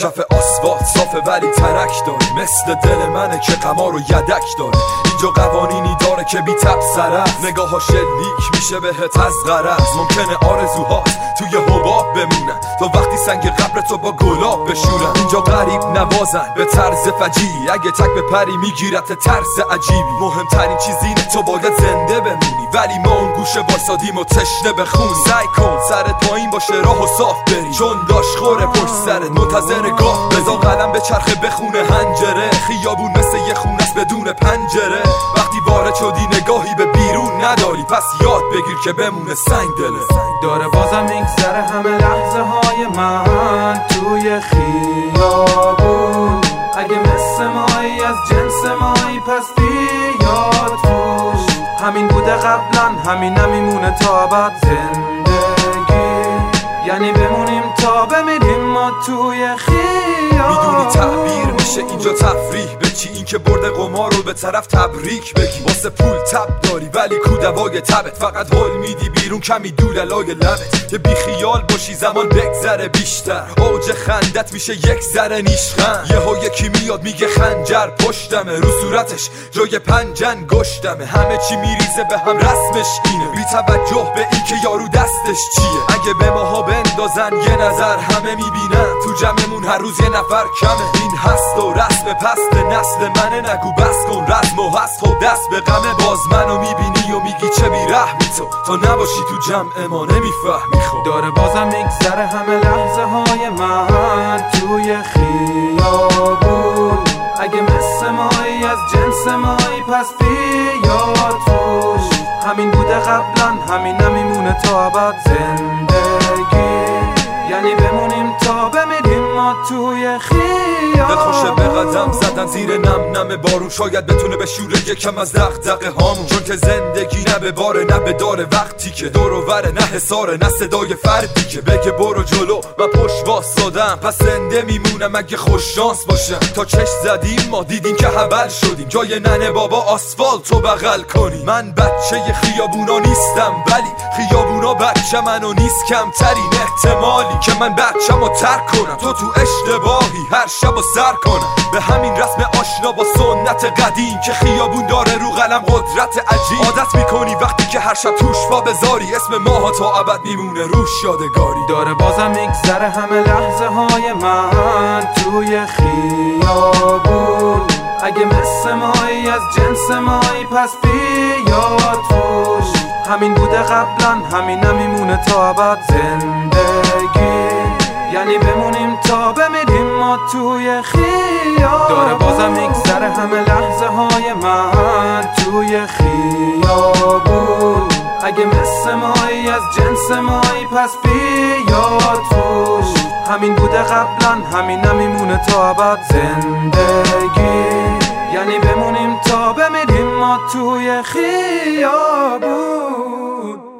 کف آسفالت صافه ولی ترک داره، مثل دل منه که غمارو یدک داره. اینجا قوانینی داره که بی تبصره است، نگاه‌ها شلیک میشه بهت از غرض. ممکنه آرزوهات توی حباب بمونن تا وقتی سنگ قبر تو با گلاب بشورن. اینجا غریب نوازن به طرز فجیعی، اگه تک بپری میگیرت ترس عجیبی. مهمترین چیز اینه تو باید زنده بمونی، ولی ما اون گوشه واسادیم و تشنه بخونی. سعی کن سرت پایین باشه راه و صاف بری، چون داش خوره پشت سرت منتظر گاه. بزا قلم به چرخه بخونه هنجره، خیابون مثل یه خونه است بدون پنجره. وقتی وارد شدی نگاهی به بیرون نداری، پس یاد بگیر که بمونه سنگ دله. داره بازم میگذره همه لحظه های من توی خیابون. اگه مثل مایی از جنس مایی پس بیاد توش. همین بوده قبلا همین میمونه تا ابد زندگی، یعنی بمونیم تا بمیریم ما توی خیابون. میدونی تعبیر میشه اینجا تفریح به چی؟ این که برده قمار رو به طرف تبریک بگی. واسه پول تب داری ولی کودوای تبت، فقط حل میدی بیرون کمی دوللای لبت. که بی خیال باشی زمان بگذره بیشتر، اوج خندت میشه یک ذره نیشخند. یهو یکی میاد میگه خنجر پشتمه، رو صورتش جای پنجن گشتمه. همه چی میریزه به هم رسمش اینه، بی توجه به این که یارو دستش چیه. اگه به ماها بندازن یه نظر همه میبینن، تو جمعمون هر روز یه نفر کمه. این هست و رسم پست نسل منه، نگو بس کن رسم و هست خب دست به غمه. باز منو میبینی و میگی چه بیرحمی تو، تا نباشی تو جمع ما نمیفهمی. خب داره بازم میگذره همه لحظه های من توی خیابون. اگه مثل مایی از جنس مایی پس بیاد توش. همین بوده قبلا همین میمونه تا ابد زندگی، یعنی بمونیم تا بمیریم ما توی خیابون. دلخوشه به قدم زدن زیر نم بارون، شاید بتونه بشوره یکم از دغدغه هامون. چون که زندگی نه به باره نه به داره، وقتی که دور و وره نه حساره نه صدای فردی که بگه برو جلو و پشت واسادم. پس زنده میمونم اگه خوش شانس باشم. تا چشم زدیم ما دیدیم که حول شدیم، جای ننه بابا آسفالتو بغل کنیم. من بچه خیابونا نیستم ولی خیابونا بچه منو نیست کمترین احتمالی که من بچه‌مو ترک کنم، تو اشتباهی هر شب و سر کنم. به همین رسم آشنا با سنت قدیم که خیابون داره رو قلم قدرت عجیب. عادت میکنی وقتی که هر شب توش پا بذاری، اسم ماها تا ابد میمونه روش یادگاری. داره بازم میگذره همه لحظه های من توی خیابون. اگه مثل مایی از جنس مایی پس بیاد توش. همین بوده قبلا همین میمونه تا ابد زندگی، یعنی بمونیم تا بمیریم ما توی خیابون. داره بازم میگذره همه لحظه های من توی خیابون. اگه مثل مایی از جنس مایی پس بیاد توش. همین بوده قبلا همین میمونه تا ابد زندگی، یعنی بمونیم تا بمیریم ما توی خیابون.